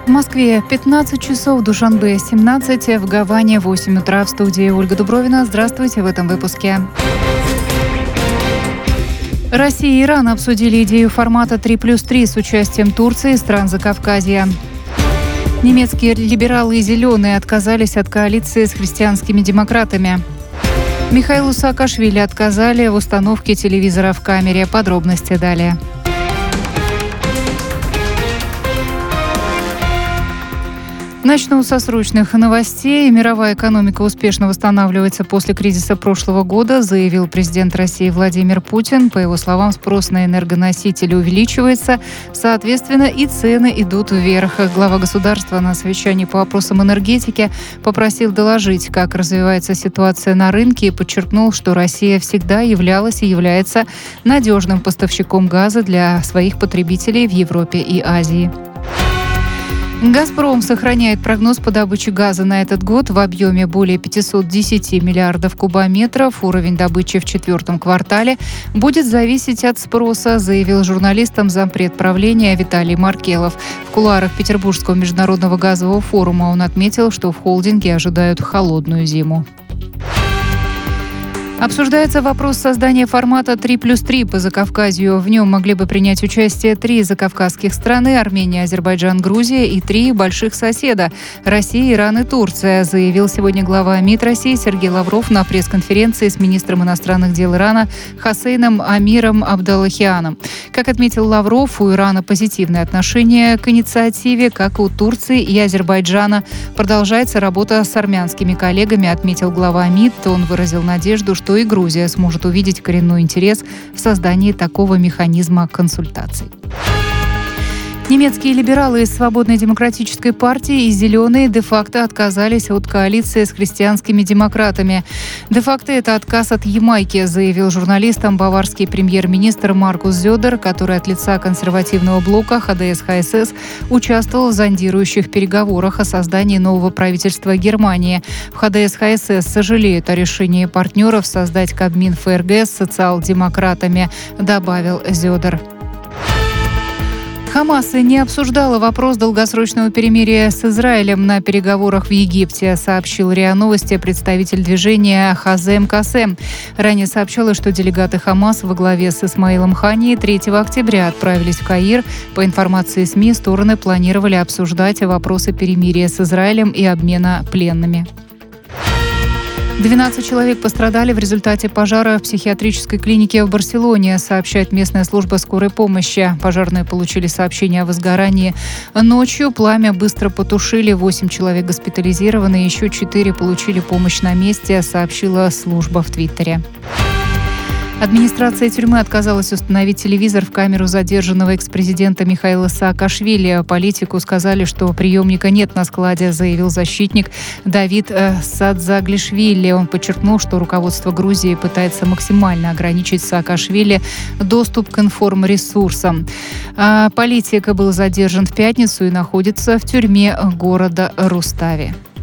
В Москве 15 часов, в Душанбе 17, в Гаване 8 утра. В студии Ольга Дубровина. Здравствуйте в этом выпуске. Россия и Иран обсудили идею формата 3+3 с участием Турции и стран Закавказья. Немецкие либералы и зеленые отказались от коалиции с христианскими демократами. Михаилу Саакашвили отказали в установке телевизора в камере. Подробности далее. Начну со срочных новостей. Мировая экономика успешно восстанавливается после кризиса прошлого года, заявил президент России Владимир Путин. По его словам, спрос на энергоносители увеличивается, соответственно, и цены идут вверх. Глава государства на совещании по вопросам энергетики попросил доложить, как развивается ситуация на рынке, и подчеркнул, что Россия всегда являлась и является надежным поставщиком газа для своих потребителей в Европе и Азии. «Газпром» сохраняет прогноз по добыче газа на этот год в объеме более 510 миллиардов кубометров. Уровень добычи в четвертом квартале будет зависеть от спроса, заявил журналистам зампред правления Виталий Маркелов. В кулуарах Петербургского международного газового форума он отметил, что в холдинге ожидают холодную зиму. Обсуждается вопрос создания формата 3+3 по Закавказью. В нем могли бы принять участие 3 закавказских страны – Армения, Азербайджан, Грузия и 3 больших соседа – Россия, Иран и Турция, заявил сегодня глава МИД России Сергей Лавров на пресс-конференции с министром иностранных дел Ирана Хосейном Амиром Абдаллахианом. Как отметил Лавров, у Ирана позитивное отношение к инициативе, как и у Турции и Азербайджана. Продолжается работа с армянскими коллегами, отметил глава МИД. Он выразил надежду, что и Грузия сможет увидеть коренной интерес в создании такого механизма консультаций. Немецкие либералы из Свободной демократической партии и зеленые де-факто отказались от коалиции с христианскими демократами. Де-факто это отказ от Ямайки, заявил журналистам баварский премьер-министр Маркус Зёдер, который от лица консервативного блока ХДС-ХСС участвовал в зондирующих переговорах о создании нового правительства Германии. В ХДС-ХСС сожалеют о решении партнеров создать Кабмин ФРГ с социал-демократами, добавил Зёдер. Хамас не обсуждала вопрос долгосрочного перемирия с Израилем на переговорах в Египте, сообщил РИА Новости представитель движения Хазем Касем. Ранее сообщалось, что делегаты Хамас во главе с Исмаилом Ханией 3 октября отправились в Каир. По информации СМИ, стороны планировали обсуждать вопросы перемирия с Израилем и обмена пленными. 12 человек пострадали в результате пожара в психиатрической клинике в Барселоне, сообщает местная служба скорой помощи. Пожарные получили сообщение о возгорании ночью. Пламя быстро потушили. 8 человек госпитализированы, еще 4 получили помощь на месте, сообщила служба в Твиттере. Администрация тюрьмы отказалась установить телевизор в камеру задержанного экс-президента Михаила Саакашвили. Политику сказали, что приемника нет на складе, заявил защитник Давид Садзаглишвили. Он подчеркнул, что руководство Грузии пытается максимально ограничить Саакашвили доступ к информресурсам. Политик был задержан в пятницу и находится в тюрьме города Рустави.